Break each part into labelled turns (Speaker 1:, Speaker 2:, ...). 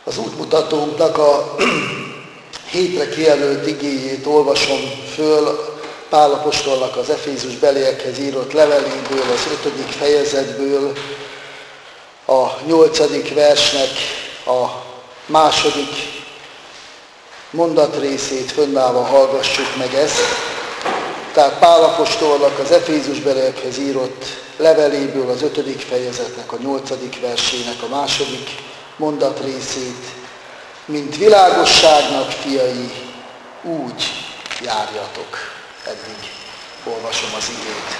Speaker 1: Az útmutatónknak a hétre kijelölt igéjét olvasom föl Pál apostolnak az Efézus beliekhez írott leveléből, az 5. fejezetből, a 8. versnek a második mondatrészét fönnállva hallgassuk meg ezt. Tehát Pál apostolnak az Efézus beliekhez írott leveléből az 5. fejezetnek a 8. versének a második mondatrészét. Mint világosságnak fiai, úgy járjatok. Eddig olvasom az igét.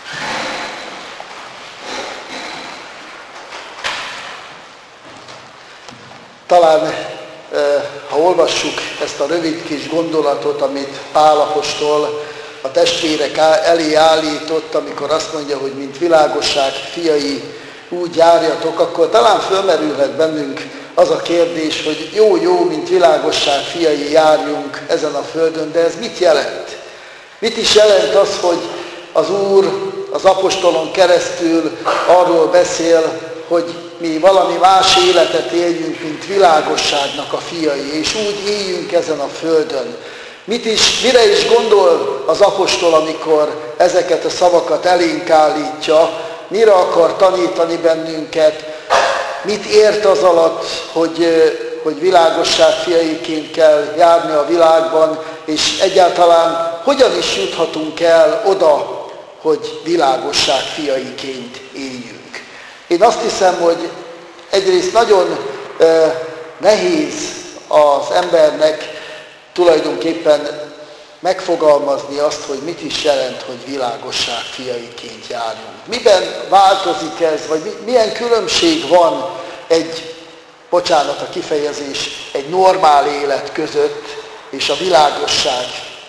Speaker 1: Talán, ha olvassuk ezt a rövid kis gondolatot, amit Pál apostol a testvérek elé állított, amikor azt mondja, hogy mint világosság fiai, úgy járjatok, akkor talán fölmerülhet bennünk az a kérdés, hogy jó, mint világosság fiai járjunk ezen a földön, de ez mit jelent? Mit is jelent az, hogy az Úr az apostolon keresztül arról beszél, hogy mi valami más életet éljünk, mint világosságnak a fiai, és úgy éljünk ezen a földön. Mire is gondol az apostol, amikor ezeket a szavakat elénk állítja, mire akar tanítani bennünket, mit ért az alatt, hogy világosság fiaiként kell járni a világban, és egyáltalán hogyan is juthatunk el oda, hogy világosság fiaiként éljünk. Én azt hiszem, hogy egyrészt nagyon nehéz az embernek tulajdonképpen megfogalmazni azt, hogy mit is jelent, hogy világosság fiaiként járjunk. Miben változik ez, vagy milyen különbség van bocsánat a kifejezés, egy normál élet között és a világosság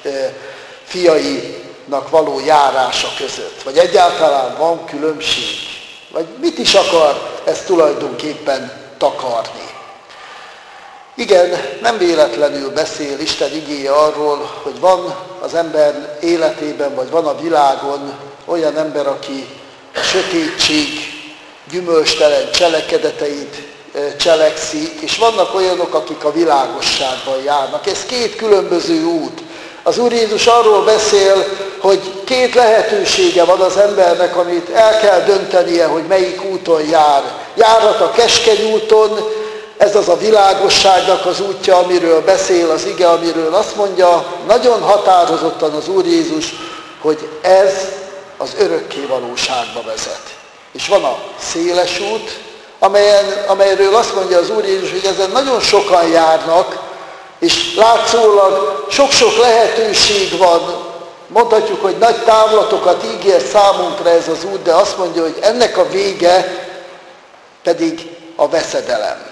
Speaker 1: fiainak való járása között? Vagy egyáltalán van különbség? Vagy mit is akar ez tulajdonképpen takarni? Igen, nem véletlenül beszél Isten igéje arról, hogy van az ember életében, vagy van a világon olyan ember, aki a sötétség gyümölcstelen cselekedeteit cselekszik, és vannak olyanok, akik a világosságban járnak. Ez két különböző út. Az Úr Jézus arról beszél, hogy két lehetősége van az embernek, amit el kell döntenie, hogy melyik úton jár. Járhat a keskeny úton, ez az a világosságnak az útja, amiről beszél az ige, amiről azt mondja nagyon határozottan az Úr Jézus, hogy ez az örökké valóságba vezet. És van a széles út, amelyről azt mondja az Úr Jézus, hogy ezen nagyon sokan járnak, és látszólag sok-sok lehetőség van. Mondhatjuk, hogy nagy távlatokat ígér számunkra ez az út, de azt mondja, hogy ennek a vége pedig a veszedelem.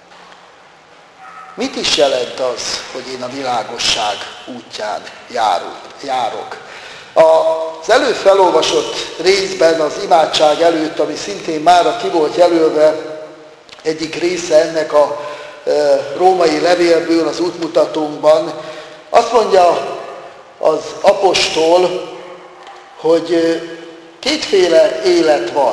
Speaker 1: Mit is jelent az, hogy én a világosság útján járok? Az előbb felolvasott részben, az imádság előtt, ami szintén mára ki volt jelölve, egyik része ennek a római levélből, az útmutatónkban, azt mondja az apostol, hogy kétféle élet van.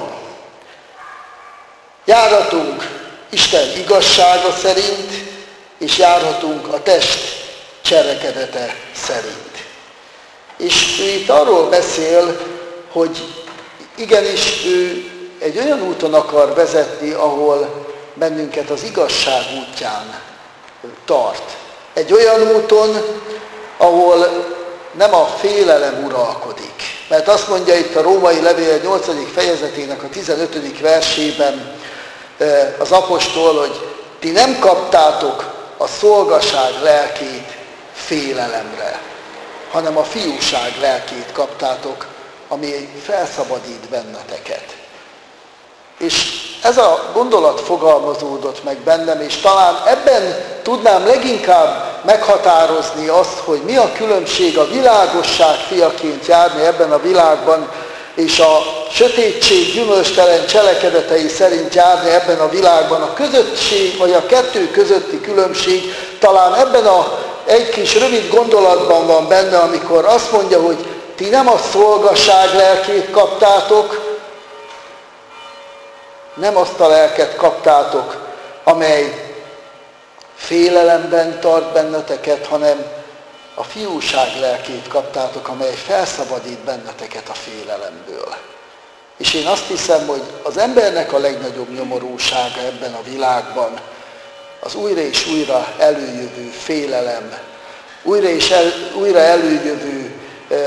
Speaker 1: Járhatunk Isten igazsága szerint, és járhatunk a test cselekedete szerint. És ő itt arról beszél, hogy igenis ő egy olyan úton akar vezetni, ahol bennünket az igazság útján tart. Egy olyan úton, ahol nem a félelem uralkodik. Mert azt mondja itt a római levél 8. fejezetének a 15. versében az apostol, hogy ti nem kaptátok a szolgaság lelkét félelemre, hanem a fiúság lelkét kaptátok, ami felszabadít benneteket. És ez a gondolat fogalmazódott meg bennem, és talán ebben tudnám leginkább meghatározni azt, hogy mi a különbség a világosság fiaként járni ebben a világban, és a sötétség gyümölcstelen cselekedetei szerint járni ebben a világban. A közösség, vagy a kettő közötti különbség talán ebben egy kis rövid gondolatban van benne, amikor azt mondja, hogy ti nem a szolgaság lelkét kaptátok, nem azt a lelket kaptátok, amely félelemben tart benneteket, hanem a fiúság lelkét kaptátok, amely felszabadít benneteket a félelemből. És én azt hiszem, hogy az embernek a legnagyobb nyomorúsága ebben a világban az újra és újra előjövő félelem, újra és újra előjövő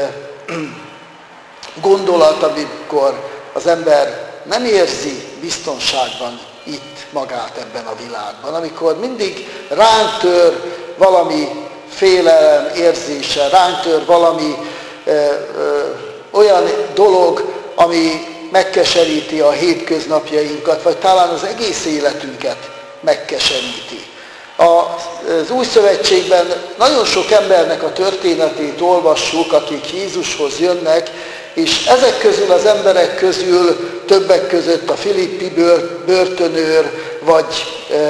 Speaker 1: gondolat, amikor az ember nem érzi biztonságban itt magát ebben a világban. Amikor mindig ránk tör valami félelem érzése, ránk tör valami olyan dolog, ami megkeseríti a hétköznapjainkat, vagy talán az egész életünket megkeseríti. Az Új Szövetségben nagyon sok embernek a történetét olvassuk, akik Jézushoz jönnek, és ezek közül az emberek közül többek között a Filippi börtönőr, vagy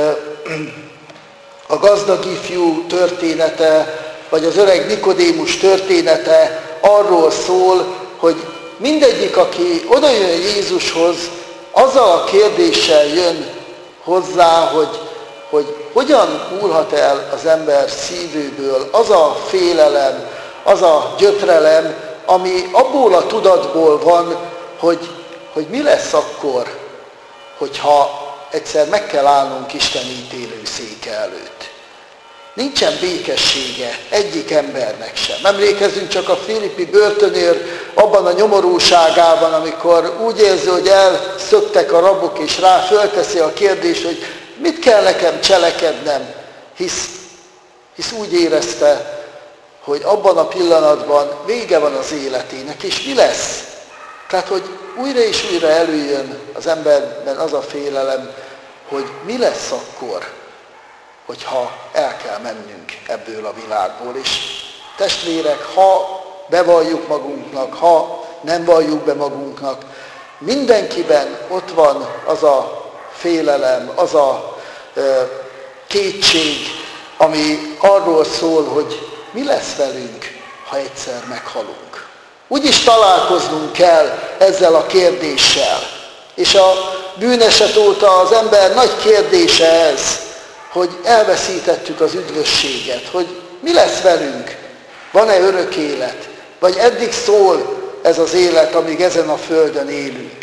Speaker 1: a gazdag ifjú története, vagy az öreg Nikodémus története arról szól, hogy mindegyik, aki oda jön Jézushoz, azzal a kérdéssel jön hozzá, hogy hogyan múlhat el az ember szívéből az a félelem, az a gyötrelem, ami abból a tudatból van, hogy mi lesz akkor, hogyha egyszer meg kell állnunk Isten ítélőszéke előtt. Nincsen békessége egyik embernek sem. Emlékezzünk csak a Filippi börtönőr abban a nyomorúságában, amikor úgy érzi, hogy elszöktek a rabok, és rá fölteszi a kérdést, hogy mit kell nekem cselekednem, hisz úgy érezte, hogy abban a pillanatban vége van az életének, és mi lesz? Tehát, hogy újra és újra előjön az emberben az a félelem, hogy mi lesz akkor, hogyha el kell mennünk ebből a világból. És testvérek, ha bevalljuk magunknak, ha nem valljuk be magunknak, mindenkiben ott van az a félelem, az a kétség, ami arról szól, hogy mi lesz velünk, ha egyszer meghalunk. Úgyis találkoznunk kell ezzel a kérdéssel. És a bűneset óta az ember nagy kérdése ez, hogy elveszítettük az üdvösséget, hogy mi lesz velünk, van-e örök élet, vagy eddig szól ez az élet, amíg ezen a földön élünk.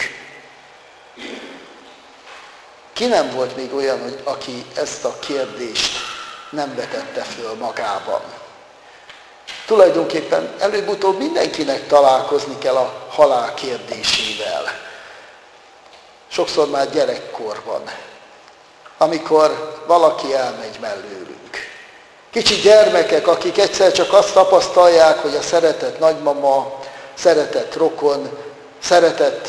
Speaker 1: Ki nem volt még olyan, hogy aki ezt a kérdést nem vetette föl magában? Tulajdonképpen előbb-utóbb mindenkinek találkozni kell a halál kérdésével. Sokszor már gyerekkorban, amikor valaki elmegy mellőlünk. Kicsi gyermekek, akik egyszer csak azt tapasztalják, hogy a szeretett nagymama, szeretett rokon, szeretett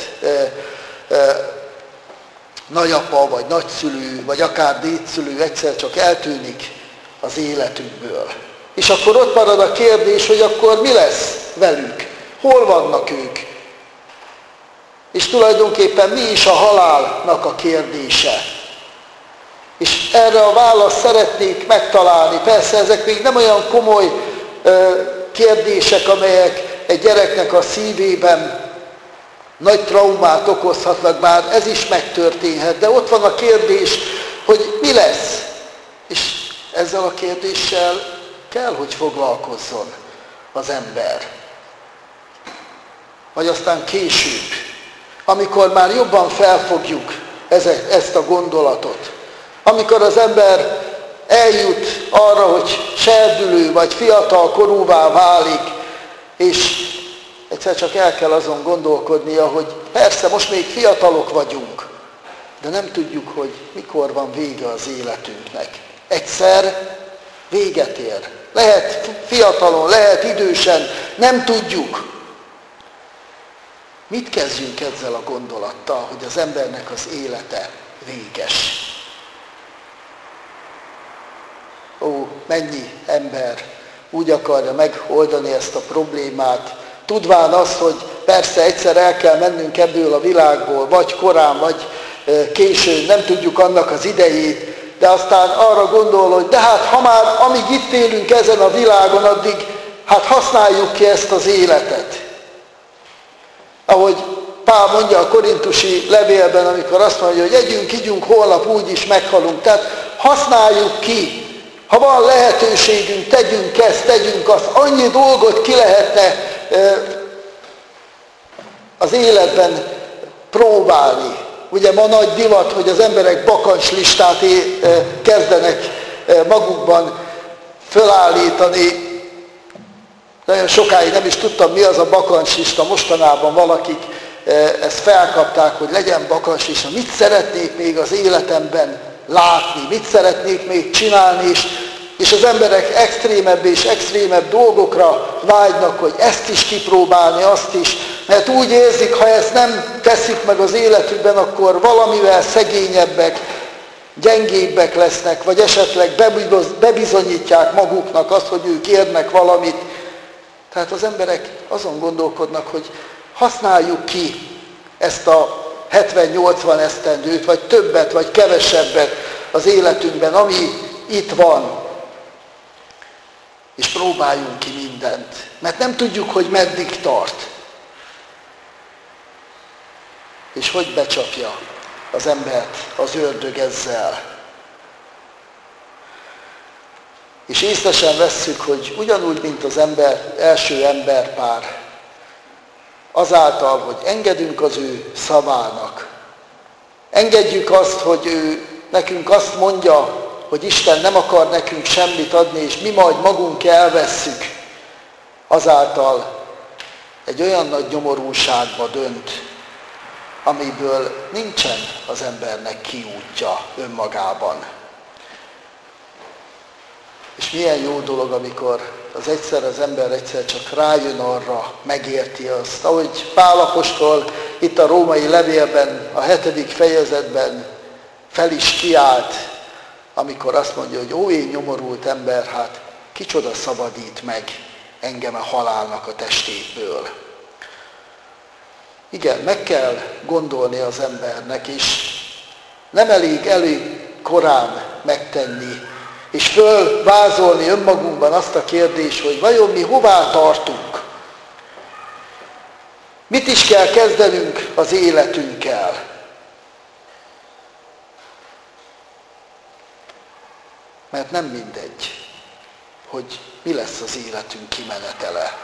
Speaker 1: nagyapa, vagy nagyszülő, vagy akár dédszülő egyszer csak eltűnik az életükből. És akkor ott marad a kérdés, hogy akkor mi lesz velük? Hol vannak ők? És tulajdonképpen mi is a halálnak a kérdése? És erre a választ szeretnék megtalálni. Persze ezek még nem olyan komoly kérdések, amelyek egy gyereknek a szívében nagy traumát okozhatnak, bár ez is megtörténhet, de ott van a kérdés, hogy mi lesz? És ezzel a kérdéssel kell, hogy foglalkozzon az ember. Vagy aztán később, amikor már jobban felfogjuk ezt a gondolatot, amikor az ember eljut arra, hogy serdülő vagy fiatal korúvá válik, és egyszer csak el kell azon gondolkodnia, hogy persze most még fiatalok vagyunk, de nem tudjuk, hogy mikor van vége az életünknek. Egyszer véget ér. Lehet fiatalon, lehet idősen, nem tudjuk. Mit kezdjünk ezzel a gondolattal, hogy az embernek az élete véges? Ó, mennyi ember úgy akarja megoldani ezt a problémát, tudván azt, hogy persze egyszer el kell mennünk ebből a világból, vagy korán, vagy későn, nem tudjuk annak az idejét, de aztán arra gondol, hogy de hát ha már amíg itt élünk ezen a világon, addig hát használjuk ki ezt az életet. Ahogy Pál mondja a korintusi levélben, amikor azt mondja, hogy együnk, igyunk, holnap úgyis meghalunk. Tehát használjuk ki Ha van lehetőségünk, tegyünk ezt, tegyünk azt. Annyi dolgot ki lehetne az életben próbálni. Ugye ma nagy divat, hogy az emberek bakancslistát kezdenek magukban fölállítani. Nagyon sokáig nem is tudtam, mi az a bakancslista. Mostanában valakik ezt felkapták, hogy legyen bakancslista. Mit szeretnék még az életemben látni, mit szeretnék még csinálni, és az emberek extrémebb és extrémebb dolgokra vágynak, hogy ezt is kipróbálni, azt is, mert úgy érzik, ha ezt nem teszik meg az életükben, akkor valamivel szegényebbek, gyengébbek lesznek, vagy esetleg bebizonyítják maguknak azt, hogy ők érnek valamit. Tehát az emberek azon gondolkodnak, hogy használjuk ki ezt a 70-80 esztendőt, vagy többet, vagy kevesebbet az életünkben, ami itt van. És próbáljunk ki mindent. Mert nem tudjuk, hogy meddig tart. És hogy becsapja az embert az ördög ezzel. És észre sem vesszük, hogy ugyanúgy, mint az első emberpár, azáltal, hogy engedünk az ő szavának, engedjük azt, hogy ő nekünk azt mondja, hogy Isten nem akar nekünk semmit adni, és mi majd magunk elvesszük, azáltal egy olyan nagy nyomorúságba dönt, amiből nincsen az embernek kiútja önmagában. És milyen jó dolog, amikor az ember egyszer csak rájön arra, megérti azt. Ahogy Pál apostol itt a római levélben, a 7. fejezetben fel is kiált, amikor azt mondja, hogy ó, én nyomorult ember, hát kicsoda szabadít meg engem a halálnak a testétből. Igen, meg kell gondolni az embernek is. Nem elég korán megtenni, és fölvázolni önmagunkban azt a kérdést, hogy vajon mi hová tartunk? Mit is kell kezdenünk az életünkkel? Mert nem mindegy, hogy mi lesz az életünk kimenetele.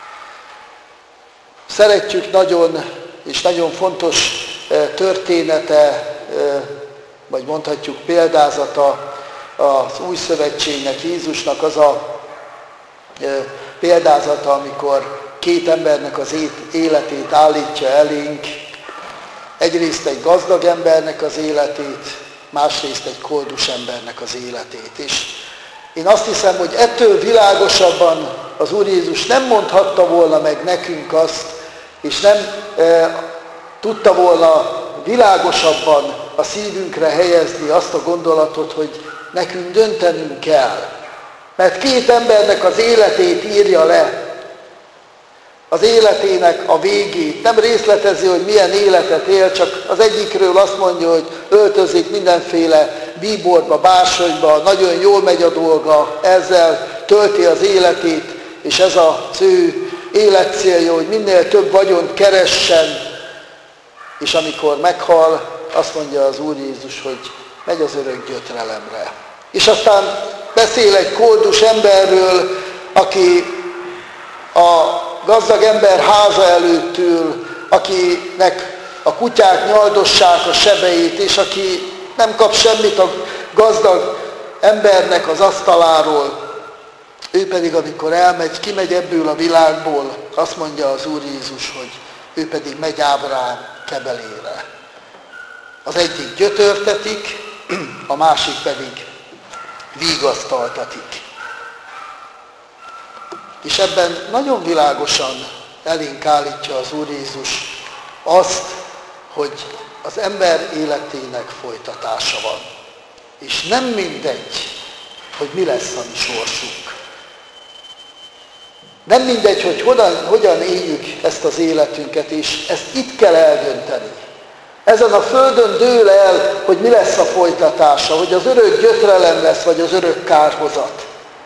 Speaker 1: Szeretjük nagyon, és nagyon fontos története, vagy mondhatjuk példázata az Új Szövetségnek, Jézusnak az a példázata, amikor két embernek az életét állítja elénk. Egyrészt egy gazdag embernek az életét, másrészt egy koldus embernek az életét. És én azt hiszem, hogy ettől világosabban az Úr Jézus nem mondhatta volna meg nekünk azt, és nem tudta volna világosabban a szívünkre helyezni azt a gondolatot, hogy nekünk döntenünk kell. Mert két embernek az életét írja le, az életének a végét. Nem részletezi, hogy milyen életet él, csak az egyikről azt mondja, hogy öltözik mindenféle bíborba, bársonyba, nagyon jól megy a dolga, ezzel tölti az életét, és ez az ő életcélja, hogy minél több vagyont keressen, és amikor meghal, azt mondja az Úr Jézus, hogy megy az örök gyötrelemre. És aztán beszél egy koldus emberről, aki a gazdag ember háza előtt ül, akinek a kutyák nyaldossák a sebeit, és aki nem kap semmit a gazdag embernek az asztaláról. Ő pedig, amikor kimegy ebből a világból, azt mondja az Úr Jézus, hogy ő pedig megy Ábrahám kebelére. Az egyik gyötörtetik, a másik pedig vigasztaltatik. És ebben nagyon világosan elénk állítja az Úr Jézus azt, hogy az ember életének folytatása van. És nem mindegy, hogy mi lesz a mi sorsunk. Nem mindegy, hogy hogyan éljük ezt az életünket, és ezt itt kell eldönteni. Ezen a földön dől el, hogy mi lesz a folytatása, hogy az örök gyötrelem lesz, vagy az örök kárhozat.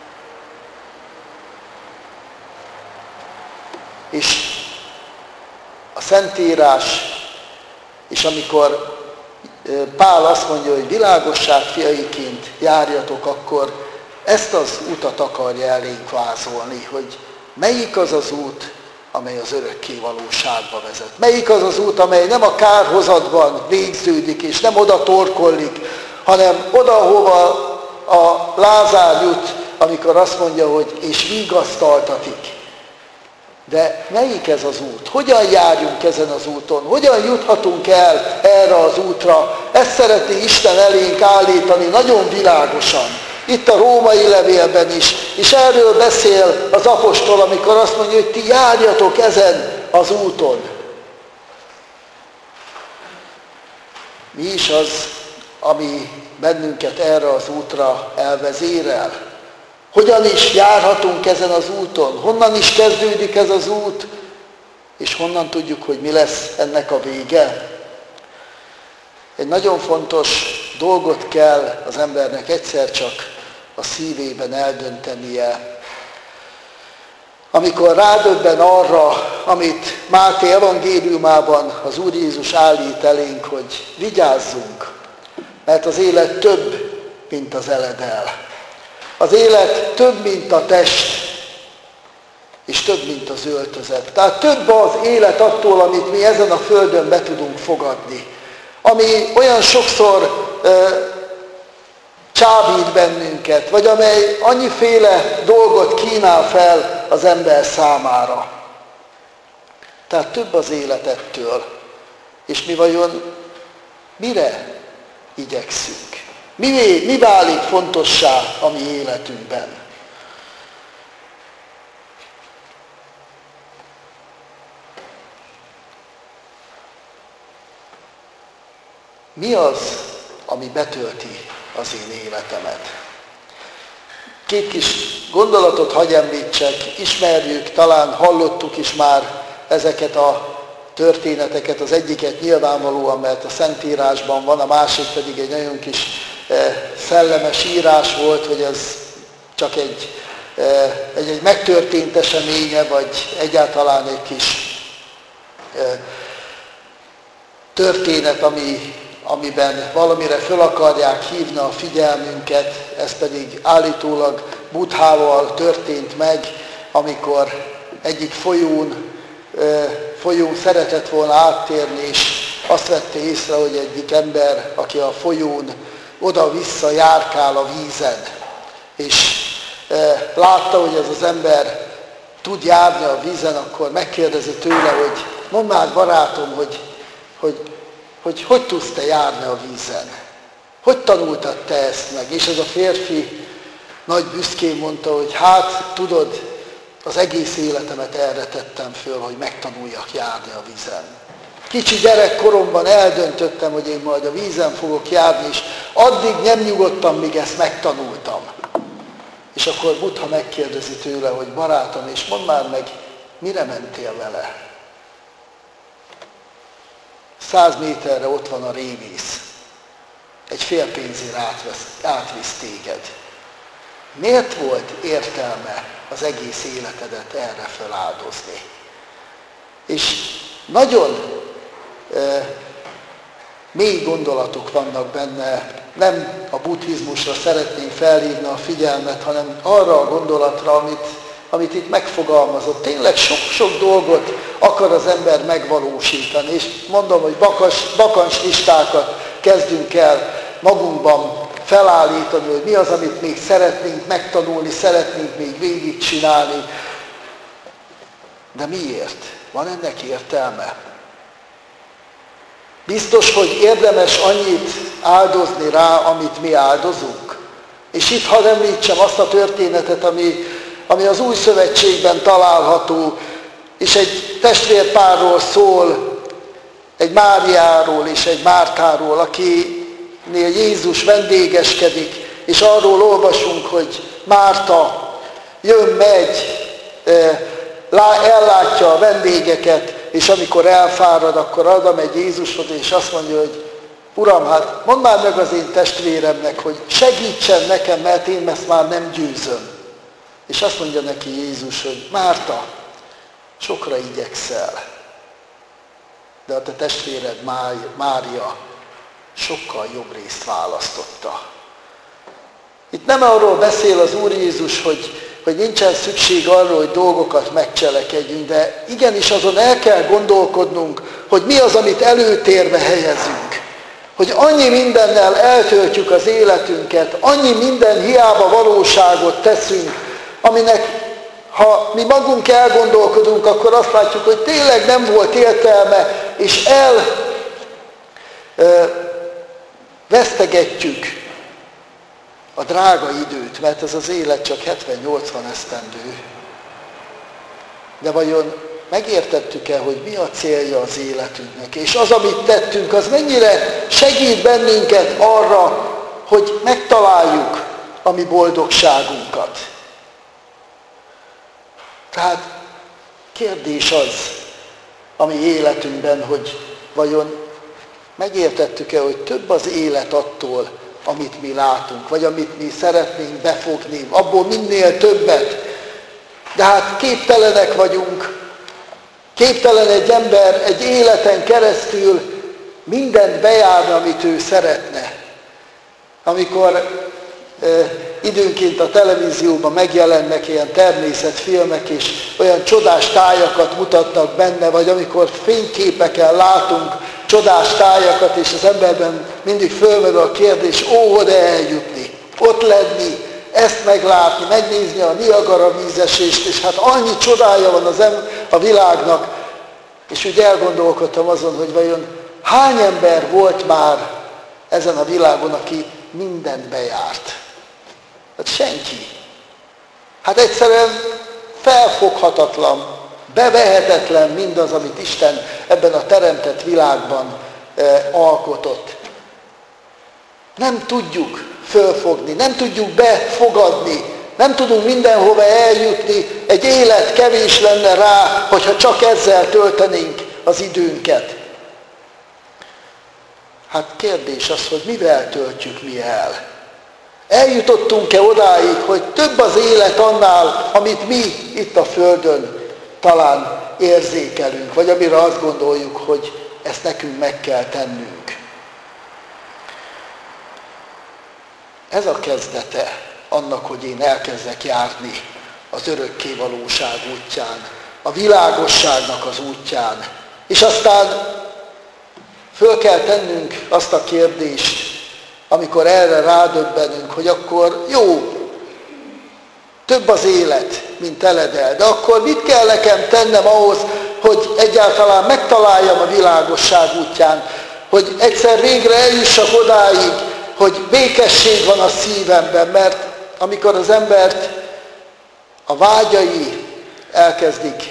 Speaker 1: És a Szentírás, és amikor Pál azt mondja, hogy világosság fiaiként járjatok, akkor ezt az utat akarja elénk vázolni, hogy melyik az az út, amely az örökké valóságba vezet. Melyik az az út, amely nem a kárhozatban végződik, és nem oda torkollik, hanem oda, hova a Lázár jut, amikor azt mondja, hogy és vigasztaltatik. De melyik ez az út? Hogyan járjunk ezen az úton? Hogyan juthatunk el erre az útra? Ezt szeretné Isten elénk állítani nagyon világosan. Itt a római levélben is. És erről beszél az apostol, amikor azt mondja, hogy ti járjatok ezen az úton. Mi is az, ami bennünket erre az útra elvezérel? Hogyan is járhatunk ezen az úton? Honnan is kezdődik ez az út? És honnan tudjuk, hogy mi lesz ennek a vége? Egy nagyon fontos dolgot kell az embernek egyszer csak a szívében eldöntenie. Amikor rádöbben arra, amit Máté evangéliumában az Úr Jézus állít elénk, hogy vigyázzunk, mert az élet több, mint az eledel. Az élet több, mint a test, és több, mint az öltözet. Tehát több az élet attól, amit mi ezen a földön be tudunk fogadni. Ami olyan sokszor csábít bennünket, vagy amely annyiféle dolgot kínál fel az ember számára. Tehát több az élet ettől. És mi vajon mire igyekszünk? Mi válik fontossá a mi életünkben? Mi az, ami betölti az én életemet? Két kis gondolatot hagy említsek, ismerjük, talán hallottuk is már ezeket a történeteket, az egyiket nyilvánvalóan, mert a Szentírásban van, a másik pedig egy nagyon kis szellemes írás volt, hogy ez csak egy megtörtént eseménye, vagy egyáltalán egy kis történet, amiben valamire föl akarják hívni a figyelmünket, ez pedig állítólag Buddhával történt meg, amikor egyik folyón szeretett volna áttérni, és azt vette észre, hogy egyik ember, aki a folyón oda-vissza járkál a vízen, és látta, hogy ez az ember tud járni a vízen, akkor megkérdezi tőle, hogy mondd már barátom, hogy tudsz te járni a vízen? Hogy tanultad te ezt meg? És ez a férfi nagy büszkén mondta, hogy hát tudod, az egész életemet erre tettem föl, hogy megtanuljak járni a vízen. Kicsi gyerekkoromban eldöntöttem, hogy én majd a vízen fogok járni, és addig nem nyugodtam, míg ezt megtanultam. És akkor Buddha megkérdezi tőle, hogy barátom, és mondd már meg, mire mentél vele? 100 méterre ott van a révész. Egy fél pénzért átvisz téged. Miért volt értelme az egész életedet erre feláldozni? És nagyon mély gondolatok vannak benne, nem a buddhizmusra szeretném felhívni a figyelmet, hanem arra a gondolatra, amit itt megfogalmazott. Tényleg sok-sok dolgot akar az ember megvalósítani, és mondom, hogy bakancslistákat kezdünk el magunkban felállítani, hogy mi az, amit még szeretnénk megtanulni, szeretnénk még végigcsinálni. De miért? Van ennek értelme? Biztos, hogy érdemes annyit áldozni rá, amit mi áldozunk? És itt hadd említsem azt a történetet, ami az Új Szövetségben található, és egy testvérpárról szól, egy Máriáról és egy Mártáról, akinél Jézus vendégeskedik, és arról olvasunk, hogy Márta jön-megy, ellátja a vendégeket, és amikor elfárad, akkor oda megy Jézushoz, és azt mondja, hogy Uram, hát mondd már meg az én testvéremnek, hogy segítsen nekem, mert én ezt már nem győzöm. És azt mondja neki Jézus, hogy Márta, sokra igyekszel, de a te testvéred Mária sokkal jobb részt választotta. Itt Nem arról beszél az Úr Jézus, hogy nincsen szükség arról, hogy dolgokat megcselekedjünk, de igenis azon el kell gondolkodnunk, hogy mi az, amit előtérbe helyezünk. Hogy annyi mindennel eltöltjük az életünket, annyi minden hiába valóságot teszünk, aminek ha mi magunk elgondolkodunk, akkor azt látjuk, hogy tényleg nem volt értelme, és vesztegetjük a drága időt, mert ez az élet csak 70-80 esztendő. De vajon megértettük-e, hogy mi a célja az életünknek? És az, amit tettünk, az mennyire segít bennünket arra, hogy megtaláljuk a mi boldogságunkat? Tehát kérdés az a mi életünkben, hogy vajon megértettük-e, hogy több az élet attól, amit mi látunk, vagy amit mi szeretnénk befogni, abból minél többet. De hát képtelenek vagyunk, képtelen egy ember egy életen keresztül mindent bejárni, amit ő szeretne. Amikor időnként a televízióban megjelennek ilyen természetfilmek, és olyan csodás tájakat mutatnak benne, vagy amikor fényképeken látunk csodás tájakat, és az emberben mindig fölmerül a kérdés, oda eljutni, ott lenni, ezt meglátni, megnézni a Niagara vízesést, és hát annyi csodája van a világnak. És úgy elgondolkodtam azon, hogy vajon hány ember volt már ezen a világon, aki mindent bejárt. Hát senki. Hát egyszerűen felfoghatatlan, bevehetetlen mindaz, amit Isten ebben a teremtett világban alkotott. Nem tudjuk fölfogni, nem tudjuk befogadni, nem tudunk mindenhova eljutni, egy élet kevés lenne rá, hogyha csak ezzel töltenénk az időnket. Hát kérdés az, hogy mivel töltjük mi el. Eljutottunk-e odáig, hogy több az élet annál, amit mi itt a Földön talán érzékelünk, vagy amire azt gondoljuk, hogy ezt nekünk meg kell tennünk. Ez a kezdete annak, hogy én elkezdek járni az örökké valóság útján, a világosságnak az útján. És aztán föl kell tennünk azt a kérdést, amikor erre rádöbbenünk, hogy akkor jó, több az élet, mint teledel, de akkor mit kell nekem tennem ahhoz, hogy egyáltalán megtaláljam a világosság útján, hogy egyszer végre eljussak odáig, hogy békesség van a szívemben, mert amikor az embert a vágyai elkezdik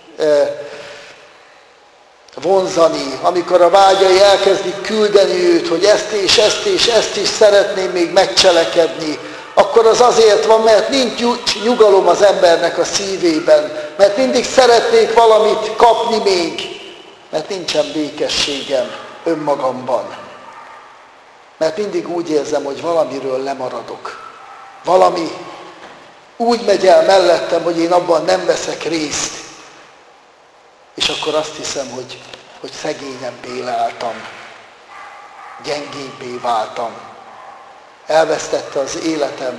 Speaker 1: vonzani, amikor a vágyai elkezdik küldeni őt, hogy ezt és ezt és ezt is szeretném még megcselekedni, akkor az azért van, mert nincs nyugalom az embernek a szívében, mert mindig szeretnék valamit kapni még, mert nincsen békességem önmagamban. Mert mindig úgy érzem, hogy valamiről lemaradok. Valami úgy megy el mellettem, hogy én abban nem veszek részt. És akkor azt hiszem, hogy szegényebbé váltam, gyengébbé váltam. Elvesztette az életem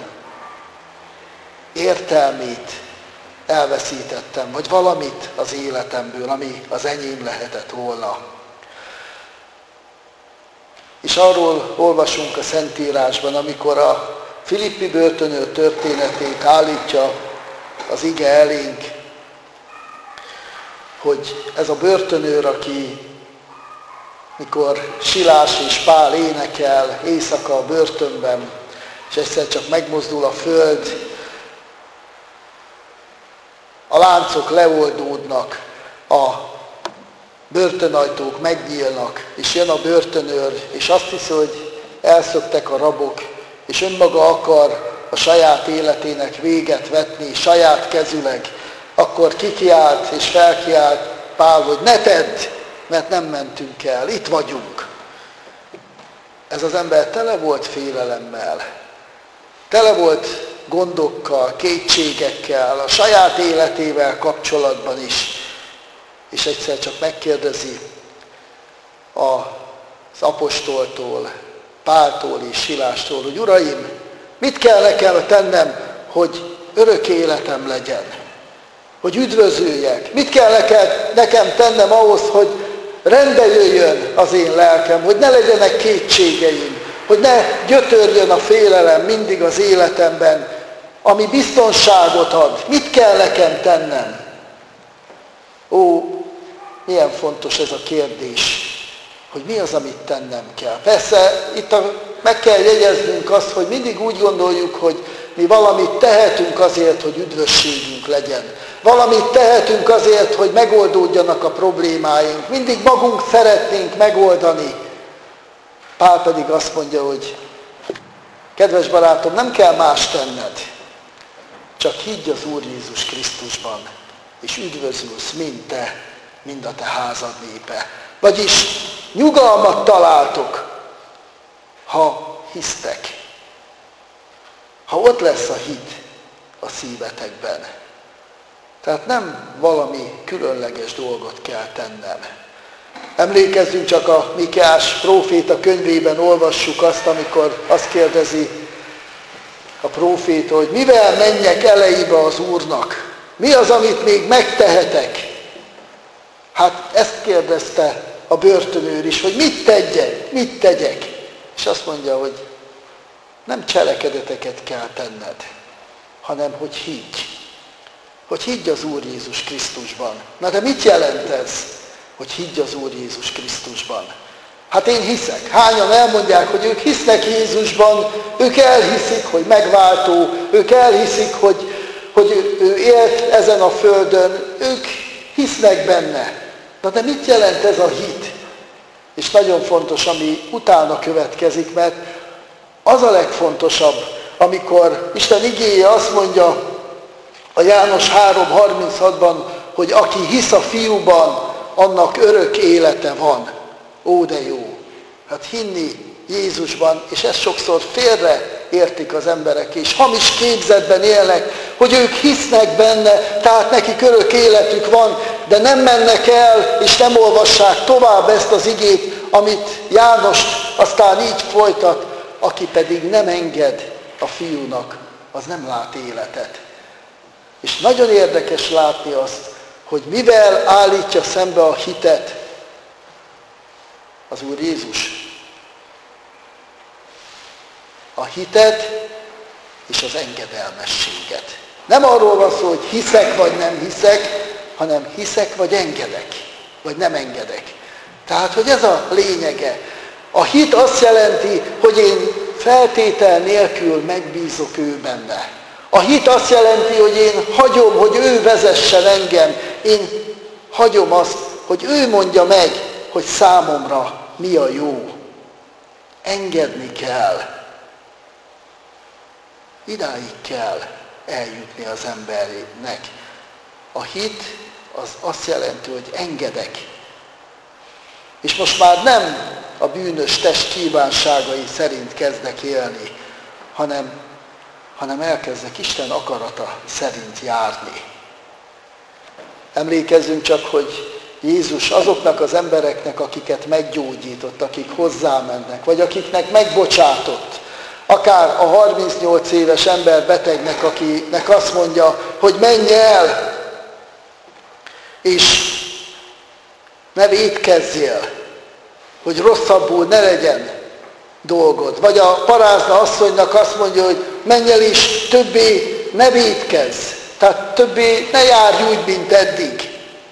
Speaker 1: értelmét, elveszítettem, vagy valamit az életemből, ami az enyém lehetett volna. És arról olvasunk a Szentírásban, amikor a Filippi börtönőr történetét állítja az ige elénk, hogy ez a börtönőr, aki mikor Silás és Pál énekel éjszaka a börtönben, és egyszer csak megmozdul a föld, a láncok leoldódnak, a börtönajtók megnyílnak, és jön a börtönőr, és azt hiszi, hogy elszöktek a rabok, és önmaga akar a saját életének véget vetni, saját kezüleg, akkor kikiált és felkiált Pál, hogy ne tedd, mert nem mentünk el, itt vagyunk. Ez az ember tele volt félelemmel, tele volt gondokkal, kétségekkel, a saját életével kapcsolatban is. És egyszer csak megkérdezi az apostoltól, Páltól és Silástól, hogy uraim, Mit kell nekem tennem, hogy örök életem legyen? Hogy üdvözüljek? Mit kell nekem tennem ahhoz, hogy rendbe jöjjön az én lelkem, hogy ne legyenek kétségeim, hogy ne gyötörjön a félelem mindig az életemben, ami biztonságot ad. Mit kell nekem tennem? Ó, milyen fontos ez a kérdés, hogy mi az, amit tennem kell. Persze itt meg kell jegyeznünk azt, hogy mindig úgy gondoljuk, hogy mi valamit tehetünk azért, hogy üdvösségünk legyen. Valamit tehetünk azért, hogy megoldódjanak a problémáink. Mindig magunk szeretnénk megoldani. Pál pedig azt mondja, hogy kedves barátom, nem kell más tenned. Csak higgy az Úr Jézus Krisztusban, és üdvözülsz mind te, mind a te házad népe. Vagyis nyugalmat találtok, ha hisztek. Ha ott lesz a hit a szívetekben. Tehát nem valami különleges dolgot kell tennem. Emlékezzünk csak a Mikeás próféta könyvében, olvassuk azt, amikor azt kérdezi a próféta, hogy mivel menjek elejébe az Úrnak? Mi az, amit még megtehetek? Hát ezt kérdezte a börtönőr is, hogy mit tegyek? És azt mondja, hogy nem cselekedeteket kell tenned, hanem hogy higgy. Hogy higgy az Úr Jézus Krisztusban. Na de mit jelent ez, hogy higgy az Úr Jézus Krisztusban? Hát én hiszek. Hányan elmondják, hogy ők hisznek Jézusban, ők elhiszik, hogy megváltó, ők elhiszik, hogy ő élt ezen a földön, ők hisznek benne. Na de mit jelent ez a hit? És nagyon fontos, ami utána következik, mert az a legfontosabb, amikor Isten igéje azt mondja a János 3:36-ban, hogy aki hisz a Fiúban, annak örök élete van. Ó, de jó! Hát hinni Jézusban, és ezt sokszor félre értik az emberek, és hamis képzetben élnek, hogy ők hisznek benne, tehát nekik örök életük van, de nem mennek el, és nem olvassák tovább ezt az igét, amit János aztán így folytat, aki pedig nem enged a Fiúnak, az nem lát életet. És nagyon érdekes látni azt, hogy mivel állítja szembe a hitet az Úr Jézus. A hitet és az engedelmességet. Nem arról van szó, hogy hiszek vagy nem hiszek, hanem hiszek vagy engedek, vagy nem engedek. Tehát, hogy ez a lényege. A hit azt jelenti, hogy én feltétel nélkül megbízok ő benne. A hit azt jelenti, hogy én hagyom, hogy ő vezessen engem. Én hagyom azt, hogy ő mondja meg, hogy számomra mi a jó. Engedni kell. Idáig kell eljutni az embernek. A hit az azt jelenti, hogy engedek. És most már nem a bűnös test kívánságai szerint kezdek élni, hanem elkezdek Isten akarata szerint járni. Emlékezzünk csak, hogy Jézus azoknak az embereknek, akiket meggyógyított, akik hozzámennek, vagy akiknek megbocsátott, akár a 38 éves ember betegnek, akinek azt mondja, hogy menj el, és ne vétkezzél, hogy rosszabbul ne legyen dolgod. Vagy a parázna asszonynak azt mondja, hogy menj el és többé ne vétkezz. Tehát többé ne járj úgy, mint eddig.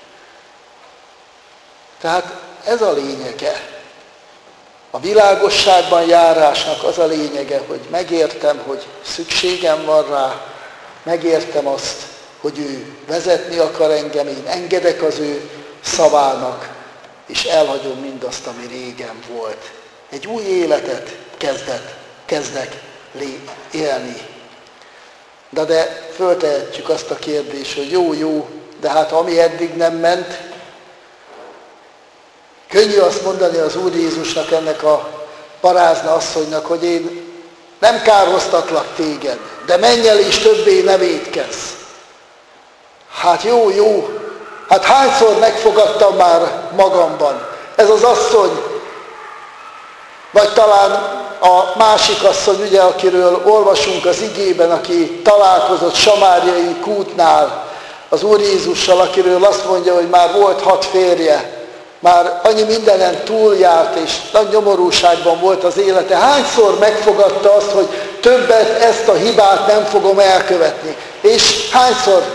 Speaker 1: Tehát ez a lényege. A világosságban járásnak az a lényege, hogy megértem, hogy szükségem van rá, megértem azt, hogy ő vezetni akar engem, én engedek az ő szavának, és elhagyom mindazt, ami régen volt. Egy új életet kezdek élni. De föltehetjük azt a kérdést, hogy jó, de hát ami eddig nem ment, könnyű azt mondani az Úr Jézusnak, ennek a parázna asszonynak, hogy én nem kárhoztatlak téged, de menj el és többé ne vétkezz. Hát jó, hát hányszor megfogadtam már magamban. Ez az asszony Vagy talán a másik asszony, ugye, akiről olvasunk az igében, aki találkozott Samáriai kútnál az Úr Jézussal, akiről azt mondja, hogy már volt 6 férje, már annyi mindenen túljárt, és nagy nyomorúságban volt az élete. Hányszor megfogadta azt, hogy többet ezt a hibát nem fogom elkövetni? És hányszor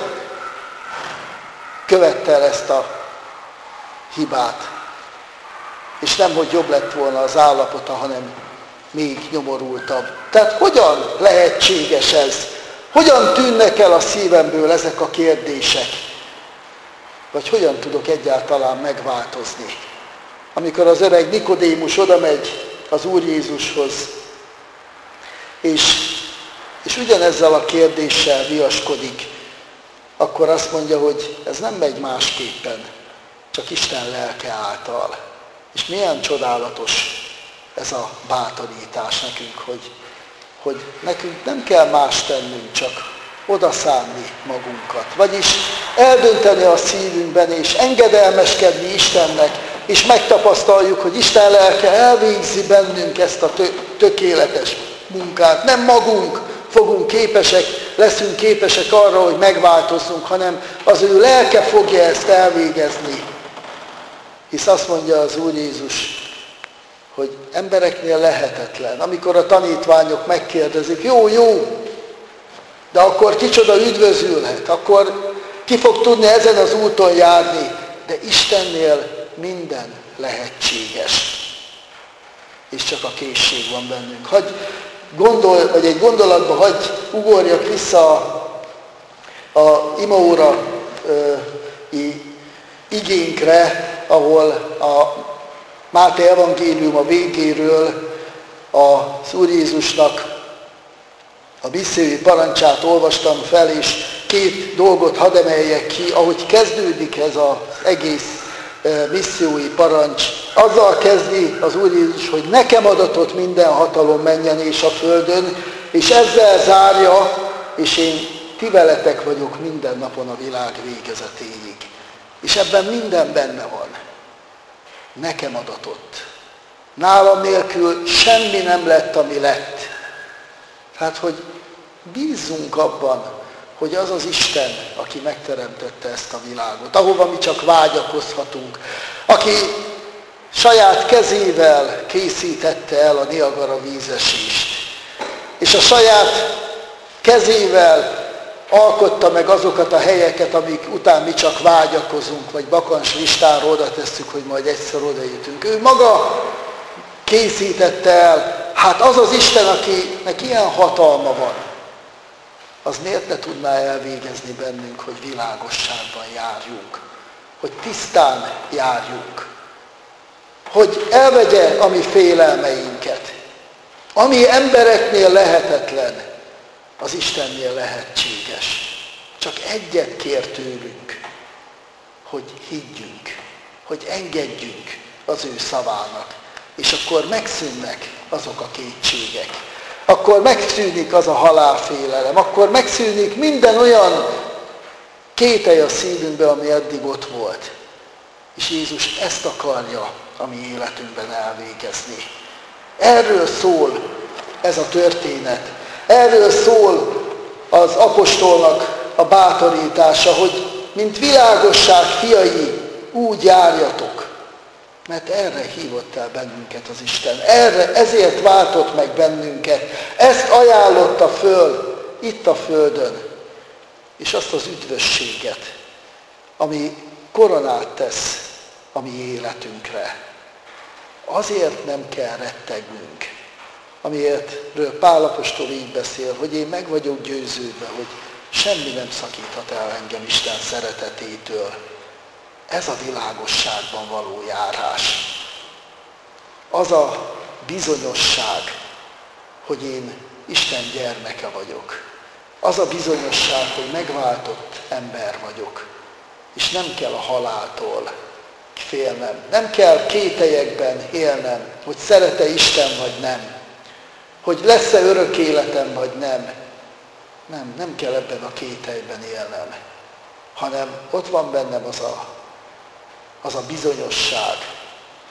Speaker 1: követte el ezt a hibát? És nem, hogy jobb lett volna az állapota, hanem még nyomorultabb. Tehát hogyan lehetséges ez? Hogyan tűnnek el a szívemből ezek a kérdések? Vagy hogyan tudok egyáltalán megváltozni? Amikor az öreg Nikodémus oda megy az Úr Jézushoz, és ugyanezzel a kérdéssel viaskodik, akkor azt mondja, hogy ez nem megy másképpen, csak Isten lelke által. És milyen csodálatos ez a bátorítás nekünk, hogy nekünk nem kell más tennünk, csak odaszánni magunkat. Vagyis eldönteni a szívünkben, és engedelmeskedni Istennek, és megtapasztaljuk, hogy Isten lelke elvégzi bennünk ezt a tökéletes munkát. Nem magunk leszünk képesek arra, hogy megváltozzunk, hanem az ő lelke fogja ezt elvégezni. Hisz azt mondja az Úr Jézus, hogy embereknél lehetetlen. Amikor a tanítványok megkérdezik, jó, de akkor kicsoda üdvözülhet, akkor ki fog tudni ezen az úton járni, de Istennél minden lehetséges. És csak a készség van bennünk. Egy gondolatba hagyj ugorjak vissza a imaóra igénkre, ahol a Máté evangélium a végéről az Úr Jézusnak a missziói parancsát olvastam fel, és 2 dolgot hadd emeljek ki, ahogy kezdődik ez az egész missziói parancs. Azzal kezdi az Úr Jézus, hogy nekem adatott minden hatalom mennyen és a földön, és ezzel zárja, és én ti veletek vagyok minden napon a világ végezetéig. És ebben minden benne van. Nekem adatott. Nálam nélkül semmi nem lett, ami lett. Tehát, hogy bízzunk abban, hogy az az Isten, aki megteremtette ezt a világot, ahova mi csak vágyakozhatunk, aki saját kezével készítette el a Niagara vízesést, és a saját kezével alkotta meg azokat a helyeket, amik után mi csak vágyakozunk, vagy bakancs listára oda tesszük, hogy majd egyszer odajutunk. Ő maga készítette el. Hát az az Isten, akinek ilyen hatalma van, az miért ne tudná elvégezni bennünk, hogy világosságban járjunk, hogy tisztán járjunk, hogy elvegye a mi félelmeinket. Ami embereknél lehetetlen, az Istennél lehetséges. Csak egyet kér tőlünk, hogy higgyünk, hogy engedjünk az ő szavának, és akkor megszűnnek azok a kétségek. Akkor megszűnik az a halálfélelem, akkor megszűnik minden olyan kételj a szívünkbe, ami eddig ott volt. És Jézus ezt akarja a mi életünkben elvégezni. Erről szól ez a történet. Erről szól az apostolnak a bátorítása, hogy mint világosság fiai, úgy járjatok. Mert erre hívott el bennünket az Isten. Ezért váltott meg bennünket. Ezt ajánlotta föl itt a földön. És azt az üdvösséget, ami koronát tesz a mi életünkre. Azért nem kell rettegnünk, amiértről Pál apostol így beszél, hogy én meg vagyok győződve, hogy semmi nem szakíthat el engem Isten szeretetétől. Ez a világosságban való járás. Az a bizonyosság, hogy én Isten gyermeke vagyok. Az a bizonyosság, hogy megváltott ember vagyok. És nem kell a haláltól félnem. Nem kell kételyekben élnem, hogy szeret-e Isten vagy nem. Hogy lesz-e örök életem vagy nem. Nem kell ebben a kételyben élnem. Hanem ott van bennem az a bizonyosság,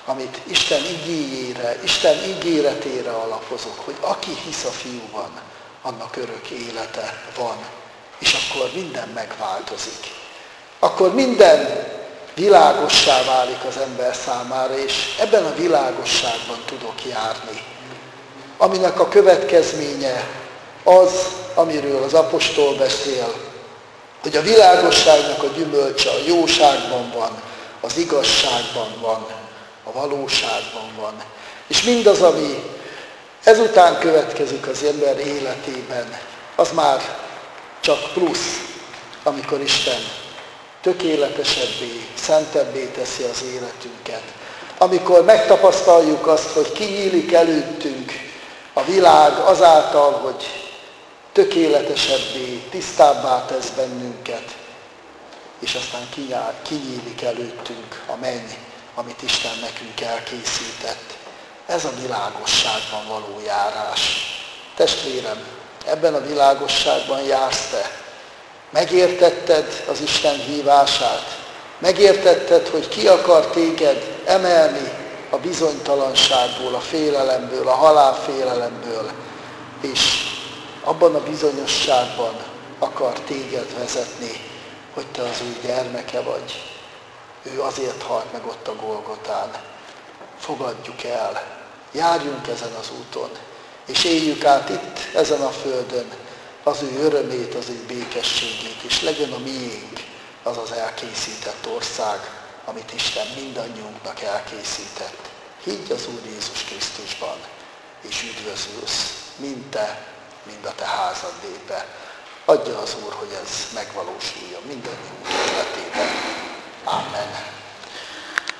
Speaker 1: amit Isten ígéretére alapozok, hogy aki hisz a Fiúban, annak örök élete van. És akkor minden megváltozik. Akkor minden világossá válik az ember számára, és ebben a világosságban tudok járni. Aminek a következménye az, amiről az apostol beszél, hogy a világosságnak a gyümölcse a jóságban van, az igazságban van, a valóságban van. És mindaz, ami ezután következik az ember életében, az már csak plusz, amikor Isten tökéletesebbé, szentebbé teszi az életünket. Amikor megtapasztaljuk azt, hogy kinyílik előttünk a világ azáltal, hogy tökéletesebbé, tisztábbá tesz bennünket, és aztán kinyílik előttünk a menny, amit Isten nekünk elkészített. Ez a világosságban való járás. Testvérem, ebben a világosságban jársz te. Megértetted az Isten hívását? Megértetted, hogy ki akar téged emelni a bizonytalanságból, a félelemből, a halálfélelemből, és abban a bizonyosságban akar téged vezetni, hogy te az ő gyermeke vagy. Ő azért halt meg ott a Golgotán. Fogadjuk el, járjunk ezen az úton, és éljük át itt, ezen a földön az ő örömét, az ő békességét, és legyen a miénk az az elkészített ország, amit Isten mindannyiunknak elkészített. Higgy az Úr Jézus Krisztusban, és üdvözülsz, mind te, mind a te házad népe. Adja az Úr, hogy ez megvalósuljon mindannyiunk életében.